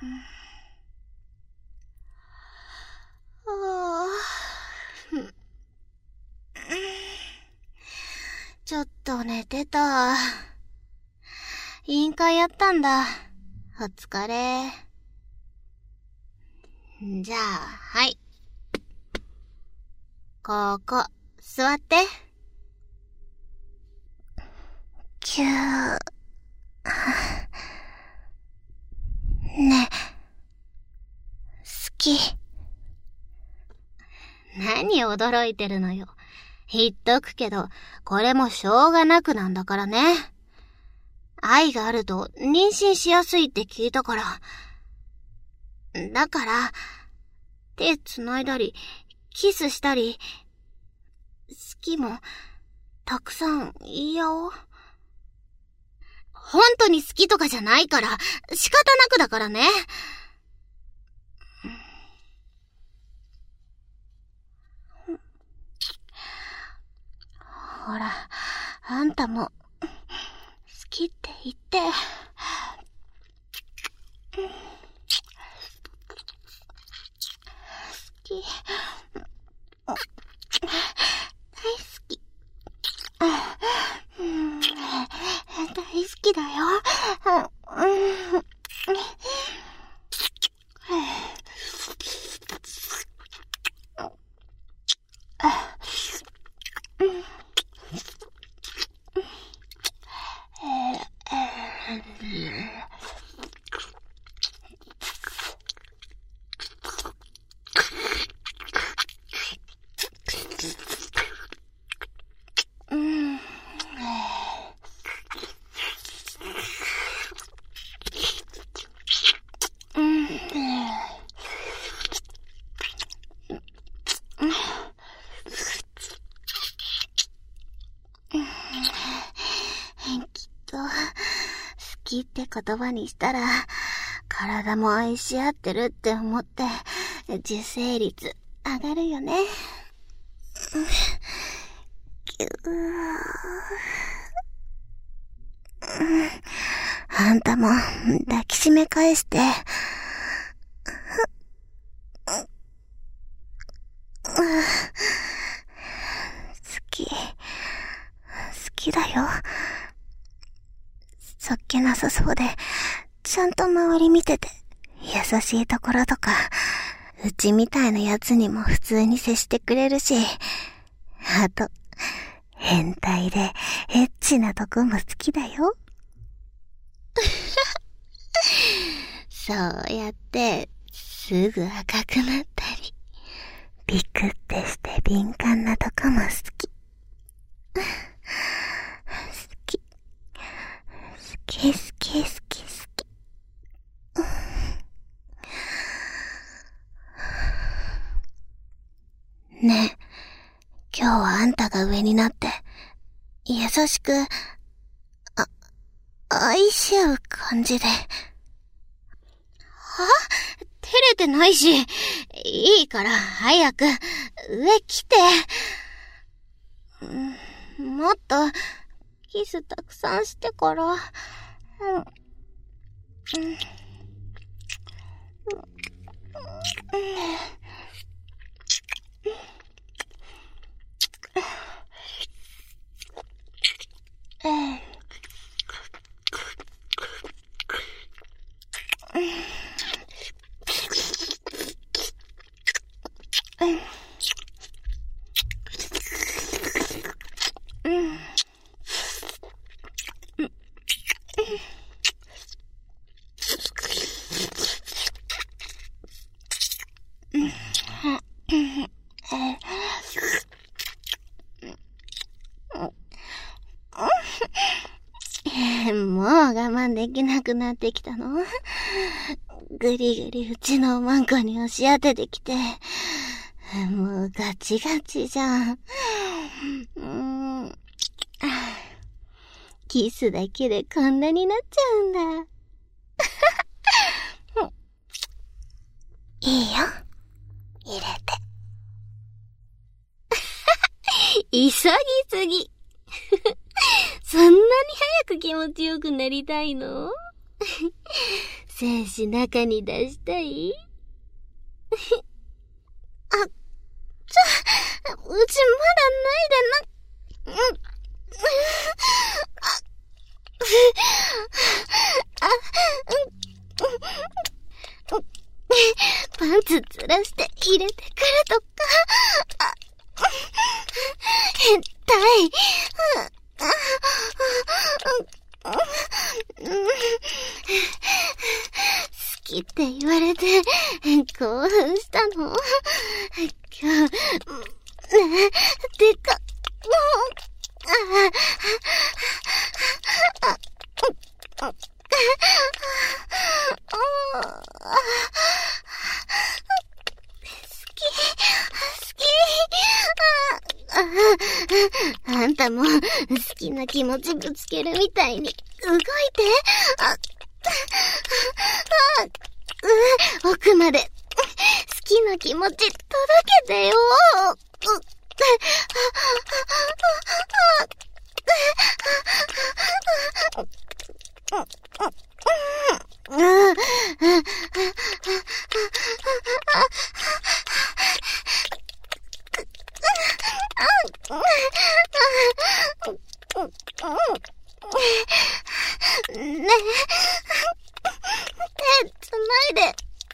ちょっと寝てた。委員会やったんだ。お疲れ。じゃあ、はい。ここ、座って。ね、好き。何驚いてるのよ。言っとくけど、これもしょうがなくなんだからね。愛があると妊娠しやすいって聞いたから。だから、手繋いだり、キスしたり、好きも、たくさん言い合おう。本当に好きとかじゃないから、仕方なくだからね。ほら、あんたも、好きって言って。好き。大好き。大好きだよ。好きって言葉にしたら、体も愛し合ってるって思って、受精率上がるよね。あんたも抱きしめ返して。好きだよ。そっけなさそうで、ちゃんと周り見てて、優しいところとか、うちみたいなやつにも普通に接してくれるし、あと、変態でエッチなとこも好きだよ。そうやって、すぐ赤くなったり、ビクってして敏感なとこも好き。好き。ねえ、今日はあんたが上になって、優しく、愛し合う感じで。は？照れてないし、いいから早く上来て。もっとキスたくさんしてから。もう我慢できなくなってきたの？ぐりぐりうちのマンコに押し当ててきて、もうガチガチじゃん。キスだけでこんなになっちゃうんだ。いいよ、入れて。急ぎすぎ。そんなに早く気持ちよくなりたいの？ 精子中に出したい？あ、うちまだないでな。パンツずらして入れてくるとか。変態。好きって言われて興奮したの。今日、でか、あんたも好きな気持ちぶつけるみたいに動いて。奥まで好きな気持ち届けてよ。ねえ、手つないで。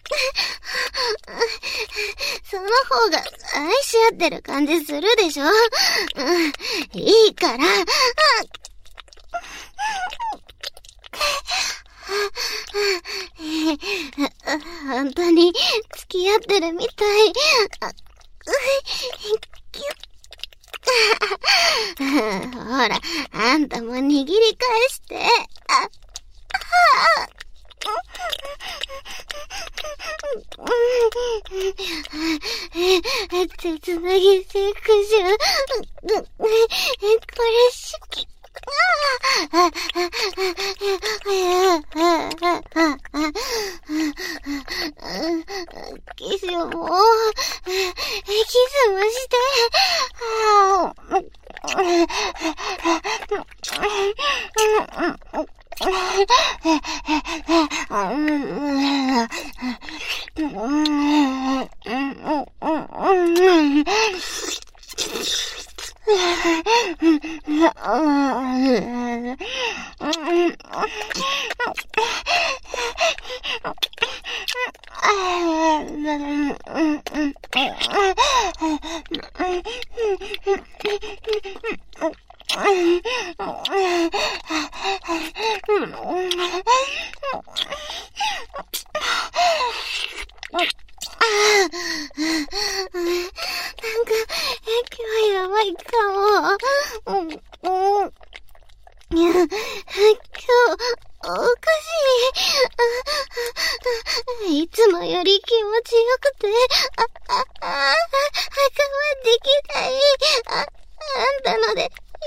その方が愛し合ってる感じするでしょ。いいから。本当に付き合ってるみたい。ほら、あんたも握り返して。手つなぎセクション。これ好き。キスも、キスもして。いつもより気持ちよくて、我慢できない。あんたので、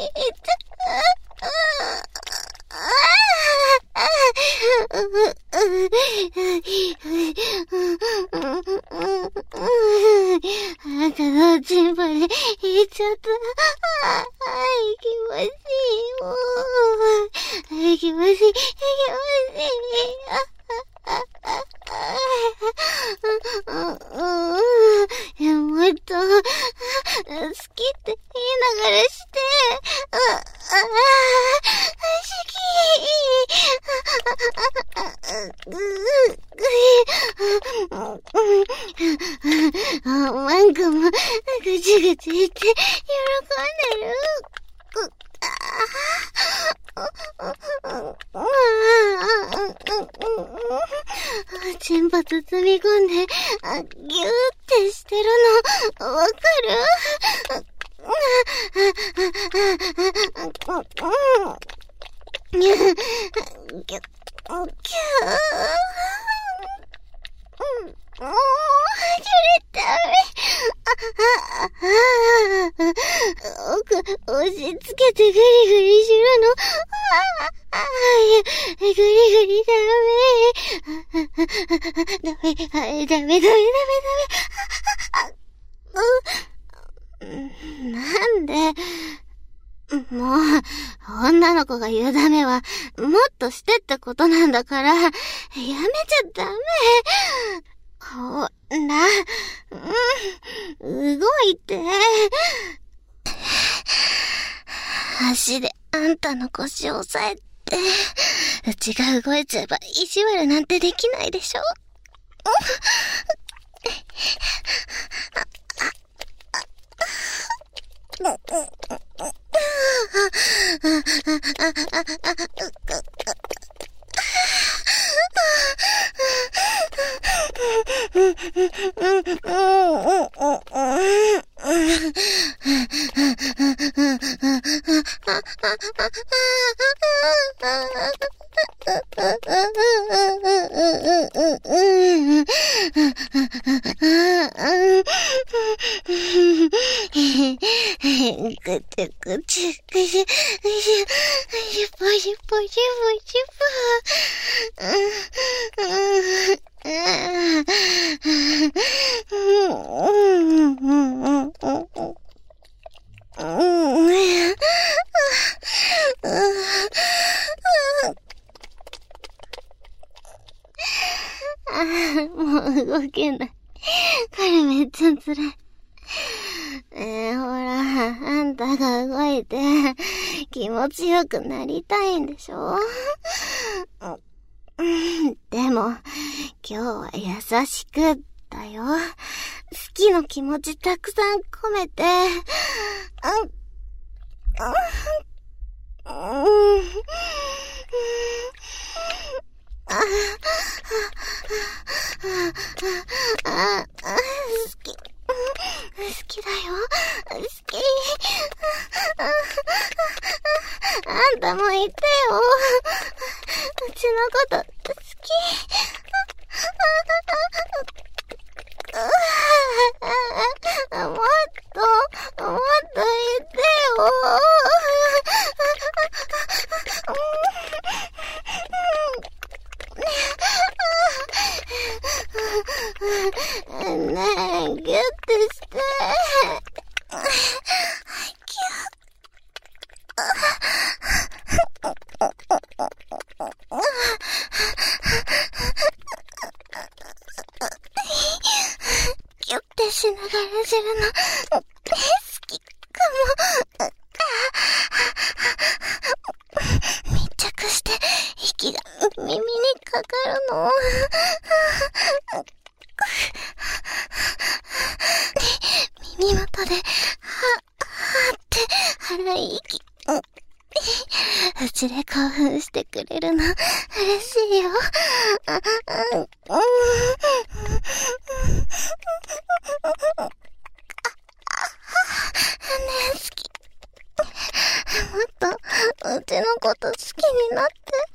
あんたのチンポで言っちゃった。気持ちいい。もう気持ちいい。もっと好きって言いながらして。なんかもぐちぐち言って喜んでる。チンポ包み込んでギューってしてるのわかる？キュッもうダメ。奥押し付けてグリグリするの。グリグリダメ。なんでもう、女の子が言うダメは、もっとしてってことなんだから、やめちゃダメ。ほら、動いて。足であんたの腰を押さえて、うちが動いちゃえば意地悪なんてできないでしょ。ぐちぐちぐちぐちぽしぽしぽしもう動けない。これめっちゃ辛い。ほら、あんたが動いて気持ちよくなりたいんでしょ？でも、今日は優しくだよ。好きの気持ちたくさん込めて、好きだよ。好き。あんたもいてよ。うちのこと好き。もっといてよ。ねえ、ギュッてして。ギュッてしながらするの好きかも。密着して息が耳にかかるの。耳元で、はって腹い息。うちで興奮してくれるの嬉しいよ。好き。もっとうちのこと好きになって。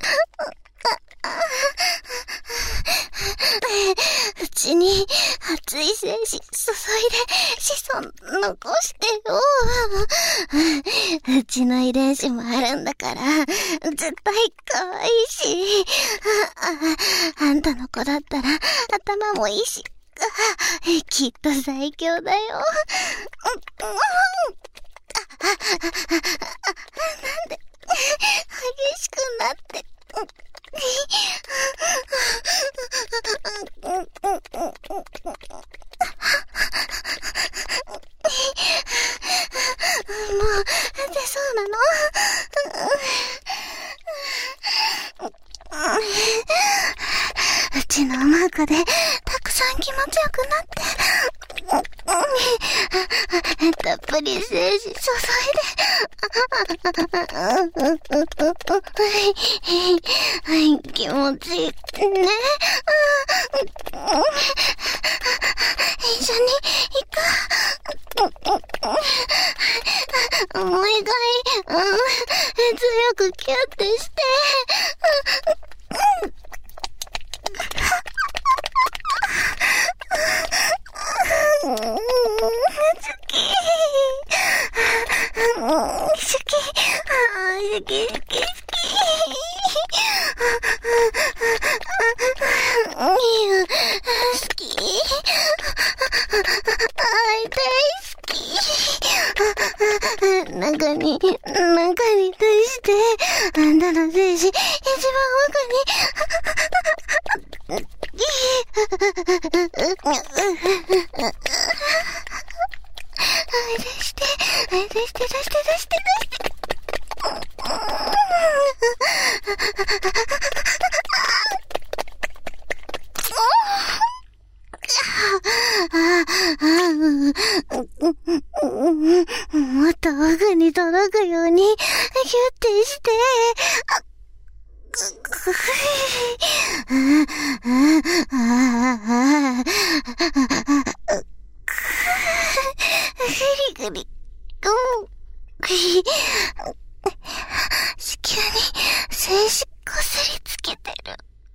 うちに熱い精子注いで子孫残してよ。うちの遺伝子もあるんだから絶対可愛いし、あんたの子だったら頭もいいし、きっと最強だよ。なんで激しくなってもう出そうなの？うちのマークでたくさん気持ちよくなってたっぷり精子注いで気持ちいいね。一緒に行く。思いがい強くキュッてして。中にぐりぐり。子宮に精子こすりつけてる。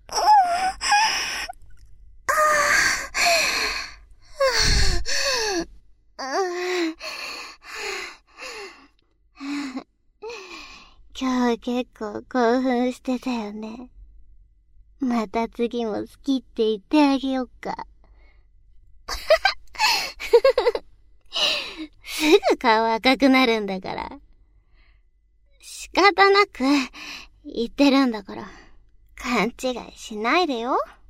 今日結構興奮してたよね。また次も好きって言ってあげよっか。すぐ顔赤くなるんだから。仕方なく言ってるんだから、勘違いしないでよ。